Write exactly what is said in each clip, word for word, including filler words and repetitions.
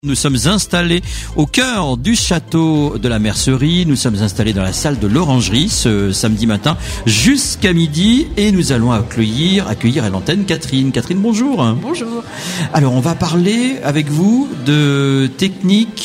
Nous sommes installés au cœur du château de la Mercerie. Nous sommes installés dans la salle de l'Orangerie ce samedi matin jusqu'à midi et nous allons accueillir, accueillir à l'antenne Catherine. Catherine, bonjour. Bonjour. Alors, on va parler avec vous de techniques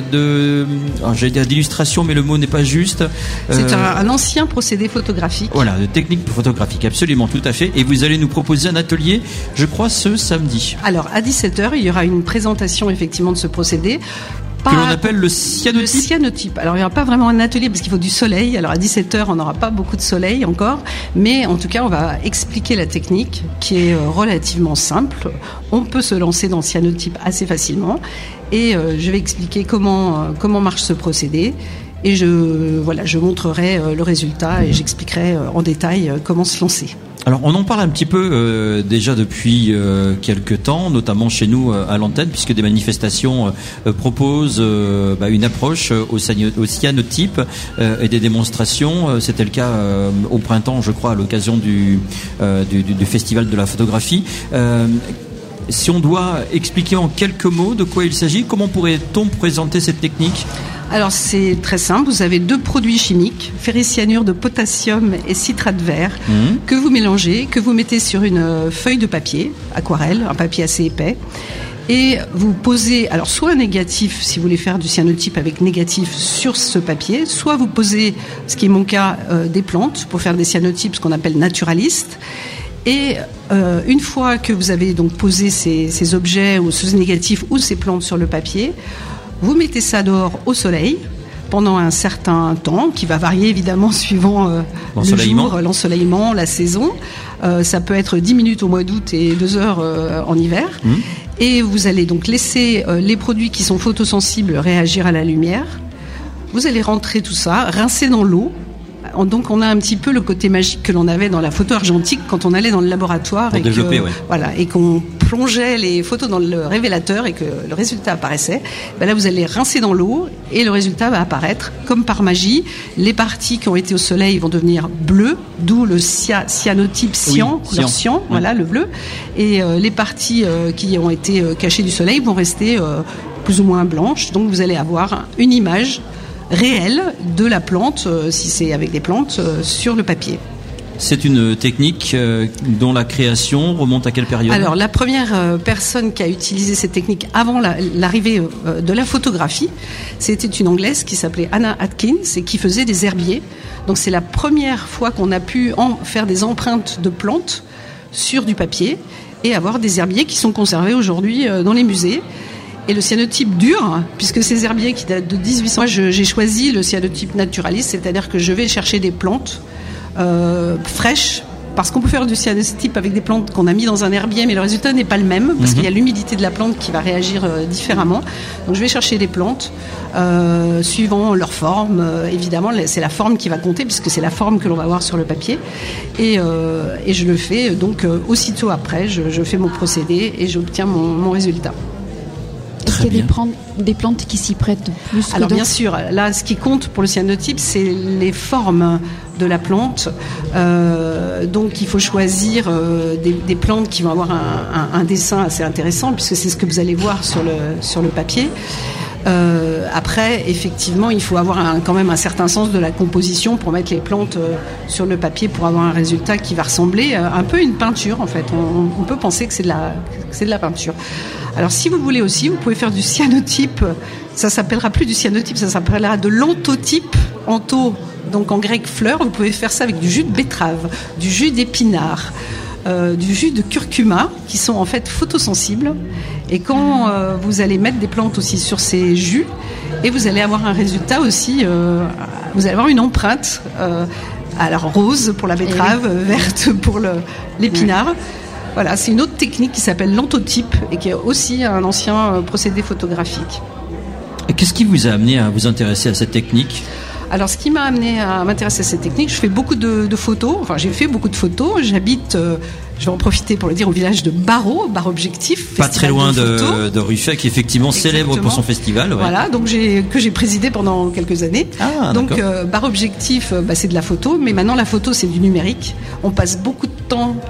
de, alors, j'allais dire d'illustration, mais le mot n'est pas juste. C'est euh, un, un ancien procédé photographique. Voilà, de techniques photographiques, absolument, tout à fait. Et vous allez nous proposer un atelier, je crois, ce samedi. Alors, à dix-sept heures, il y aura une présentation effectivement de ce procédé. Pas que l'on appelle le cyanotype. Le cyanotype. Alors, il n'y aura pas vraiment un atelier parce qu'il faut du soleil. Alors, à dix-sept heures, on n'aura pas beaucoup de soleil encore. Mais en tout cas, on va expliquer la technique qui est relativement simple. On peut se lancer dans le cyanotype assez facilement. Et euh, je vais expliquer comment, euh, comment marche ce procédé. Et je, voilà, je montrerai euh, le résultat et j'expliquerai euh, en détail euh, comment se lancer. Alors, on en parle un petit peu euh, déjà depuis euh, quelques temps, notamment chez nous euh, à l'antenne, puisque des manifestations euh, proposent euh, bah, une approche au, au cyanotype euh, et des démonstrations. Euh, c'était le cas euh, au printemps, je crois, à l'occasion du, euh, du, du, du festival de la photographie. Euh, si on doit expliquer en quelques mots de quoi il s'agit, comment pourrait-on présenter cette technique ? Alors c'est très simple, vous avez deux produits chimiques, ferricyanure de potassium et citrate vert, mmh. que vous mélangez, que vous mettez sur une feuille de papier, aquarelle, un papier assez épais, et vous posez, alors soit un négatif, si vous voulez faire du cyanotype avec négatif sur ce papier, soit vous posez, ce qui est mon cas, euh, des plantes pour faire des cyanotypes, ce qu'on appelle naturalistes. Et euh, une fois que vous avez donc posé ces, ces objets ou ces négatifs ou ces plantes sur le papier, vous mettez ça dehors au soleil pendant un certain temps, qui va varier évidemment suivant euh, le jour, l'ensoleillement, la saison. Euh, ça peut être dix minutes au mois d'août et deux heures euh, en hiver. Mmh. Et vous allez donc laisser euh, les produits qui sont photosensibles réagir à la lumière. Vous allez rentrer tout ça, rincer dans l'eau. Donc on a un petit peu le côté magique que l'on avait dans la photo argentique quand on allait dans le laboratoire pour et, développer, que, ouais. voilà, et qu'on plongeait les photos dans le révélateur et que le résultat apparaissait. Ben là vous allez rincer dans l'eau et le résultat va apparaître comme par magie. Les parties qui ont été au soleil vont devenir bleues, d'où le cia- cyanotype cyan, oui, leur cyan, oui. Voilà le bleu. Et euh, les parties euh, qui ont été euh, cachées du soleil vont rester euh, plus ou moins blanches. Donc vous allez avoir une image réelle de la plante, euh, si c'est avec des plantes, euh, sur le papier. C'est une technique euh, dont la création remonte à quelle période ? Alors, la première euh, personne qui a utilisé cette technique avant la, l'arrivée euh, de la photographie, c'était une Anglaise qui s'appelait Anna Atkins et qui faisait des herbiers. Donc, c'est la première fois qu'on a pu en faire des empreintes de plantes sur du papier et avoir des herbiers qui sont conservés aujourd'hui euh, dans les musées. Et le cyanotype dur, puisque ces herbiers qui datent de dix-huit cents, moi je, j'ai choisi le cyanotype naturaliste, c'est-à-dire que je vais chercher des plantes euh, fraîches, parce qu'on peut faire du cyanotype avec des plantes qu'on a mis dans un herbier, mais le résultat n'est pas le même, parce mmh. qu'il y a l'humidité de la plante qui va réagir euh, différemment. Donc je vais chercher des plantes, euh, suivant leur forme, euh, évidemment, c'est la forme qui va compter, puisque c'est la forme que l'on va voir sur le papier. Et, euh, et je le fais, donc euh, aussitôt après, je, je fais mon procédé et j'obtiens mon, mon résultat. Est-ce qu'il y a des plantes, des plantes qui s'y prêtent plus que Alors d'autres ? Bien sûr, là ce qui compte pour le cyanotype, c'est les formes de la plante. Euh, donc il faut choisir euh, des, des plantes qui vont avoir un, un, un dessin assez intéressant, puisque c'est ce que vous allez voir sur le, sur le papier. Euh, après, effectivement, il faut avoir un, quand même un certain sens de la composition pour mettre les plantes euh, sur le papier pour avoir un résultat qui va ressembler euh, un peu à une peinture en fait. On, on peut penser que c'est de la, que c'est de la peinture. Alors si vous voulez aussi, vous pouvez faire du cyanotype. Ça s'appellera plus du cyanotype, ça s'appellera de l'anthotype. Antho, donc en grec fleur. Vous pouvez faire ça avec du jus de betterave, du jus d'épinard, euh, du jus de curcuma, qui sont en fait photosensibles. Et quand euh, vous allez mettre des plantes aussi sur ces jus, et vous allez avoir un résultat aussi, euh, vous allez avoir une empreinte, euh, alors rose pour la betterave, oui. verte pour le, l'épinard. Oui. Voilà, c'est une autre technique qui s'appelle l'anthotype et qui est aussi un ancien procédé photographique. Et qu'est-ce qui vous a amené à vous intéresser à cette technique ? Alors, ce qui m'a amené à m'intéresser à cette technique, je fais beaucoup de, de photos. Enfin, j'ai fait beaucoup de photos. J'habite, euh, je vais en profiter pour le dire, au village de Barreau, Bar Objectif. Pas très loin de, de, de Ruffec, qui est effectivement Exactement. Célèbre pour son festival. Ouais. Voilà, donc j'ai, que j'ai présidé pendant quelques années. Ah, donc, euh, Bar Objectif, bah, c'est de la photo. Mais maintenant, la photo, c'est du numérique. On passe beaucoup de temps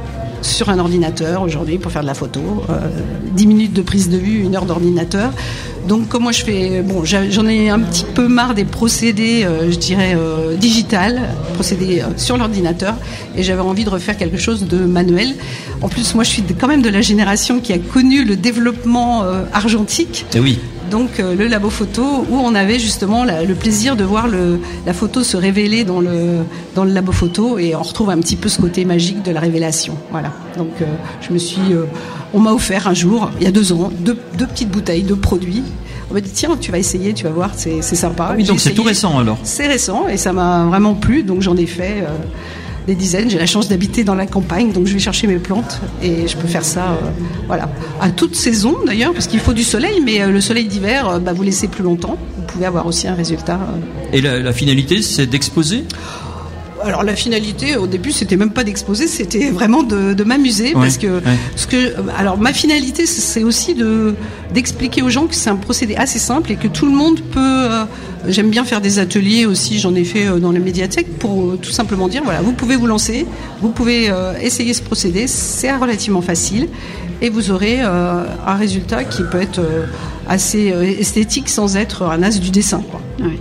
sur un ordinateur aujourd'hui pour faire de la photo. Euh, dix minutes de prise de vue, une heure d'ordinateur. Donc comme moi je fais, bon, j'en ai un petit peu marre des procédés, euh, je dirais euh, digital, procédés euh, sur l'ordinateur, et j'avais envie de refaire quelque chose de manuel. En plus, moi je suis quand même de la génération qui a connu le développement euh, argentique. Et oui. Donc euh, le labo photo où on avait justement la, le plaisir de voir le, la photo se révéler dans le dans le labo photo, et on retrouve un petit peu ce côté magique de la révélation. Voilà. Donc euh, je me suis, euh, on m'a offert un jour, il y a deux ans, deux, deux petites bouteilles de produits. On m'a dit tiens, tu vas essayer, tu vas voir, c'est, c'est sympa. Ah oui, donc J'ai c'est essayé. tout récent alors. C'est récent et ça m'a vraiment plu, donc j'en ai fait. Euh, des dizaines. J'ai la chance d'habiter dans la campagne, donc je vais chercher mes plantes et je peux faire ça, euh, voilà, à toute saison d'ailleurs, parce qu'il faut du soleil, mais euh, le soleil d'hiver, euh, bah, vous laissez plus longtemps, vous pouvez avoir aussi un résultat. Euh... Et la, la finalité, c'est d'exposer ? Alors la finalité, au début, c'était même pas d'exposer, c'était vraiment de, de m'amuser, ouais, parce que, ouais. ce que, alors ma finalité, c'est aussi de d'expliquer aux gens que c'est un procédé assez simple et que tout le monde peut. Euh, j'aime bien faire des ateliers aussi, j'en ai fait dans les médiathèques pour euh, tout simplement dire, voilà, vous pouvez vous lancer, vous pouvez euh, essayer ce procédé, c'est relativement facile et vous aurez euh, un résultat qui peut être euh, assez euh, esthétique sans être un as du dessin, quoi. Ouais.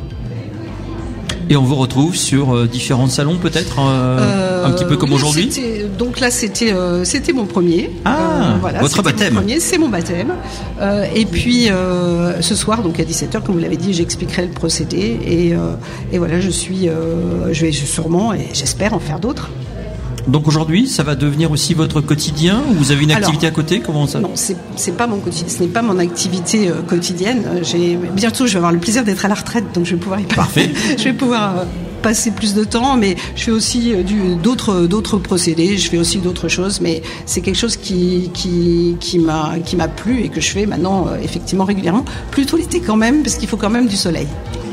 Et on vous retrouve sur euh, différents salons peut-être, euh, euh, un petit peu comme oui, aujourd'hui. Donc là, c'était euh, c'était mon premier. Ah, euh, voilà, votre baptême. Mon premier, c'est mon baptême. Euh, et puis euh, ce soir, donc à dix-sept heures, comme vous l'avez dit, j'expliquerai le procédé. Et, euh, et voilà, je suis, euh, je vais sûrement et j'espère en faire d'autres. Donc aujourd'hui, ça va devenir aussi votre quotidien ou vous avez une activité Alors, à côté ? Comment ça ? Non, c'est c'est pas mon quotidien. Ce n'est pas mon activité euh, quotidienne. J'ai bientôt, je vais avoir le plaisir d'être à la retraite, donc je vais pouvoir y Parfait. je vais pouvoir euh, passer plus de temps, mais je fais aussi euh, du d'autres d'autres procédés. Je fais aussi d'autres choses, mais c'est quelque chose qui qui qui m'a qui m'a plu et que je fais maintenant euh, effectivement régulièrement. Plutôt l'été quand même, parce qu'il faut quand même du soleil.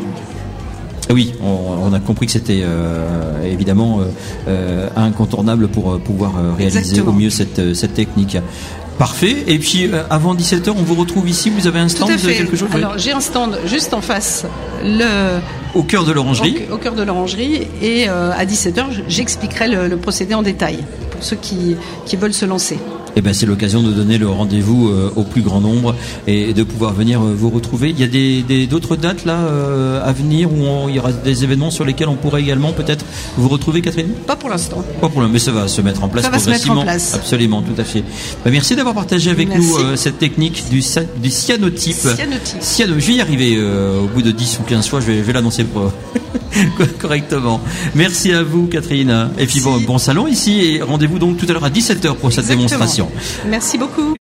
Oui, on, on a compris que c'était euh, évidemment euh, incontournable pour euh, pouvoir euh, réaliser Exactement. Au mieux cette, cette technique. Parfait. Et puis euh, avant dix-sept heures, on vous retrouve ici. Vous avez un stand de quelque chose ? Alors oui. J'ai un stand juste en face, le au cœur de l'orangerie. Au, au cœur de l'orangerie, et euh, à dix-sept heures, j'expliquerai le, le procédé en détail pour ceux qui qui veulent se lancer. Eh ben, c'est l'occasion de donner le rendez-vous euh, au plus grand nombre et de pouvoir venir euh, vous retrouver. Il y a des, des d'autres dates là euh, à venir où on, il y aura des événements sur lesquels on pourrait également peut-être vous retrouver, Catherine ? Pas pour l'instant. Pas pour l'instant, mais ça va se mettre en place ça va progressivement. Se mettre en place. Absolument, tout à fait. Ben, merci d'avoir partagé avec merci. nous euh, cette technique du, du cyanotype. Cyanotype. Cyano, je vais y arriver euh, au bout de dix ou quinze fois, je vais, je vais l'annoncer pour correctement. Merci à vous, Catherine. Et puis bon, bon salon ici et rendez-vous donc tout à l'heure à dix-sept heures pour cette Exactement. Démonstration. Merci beaucoup.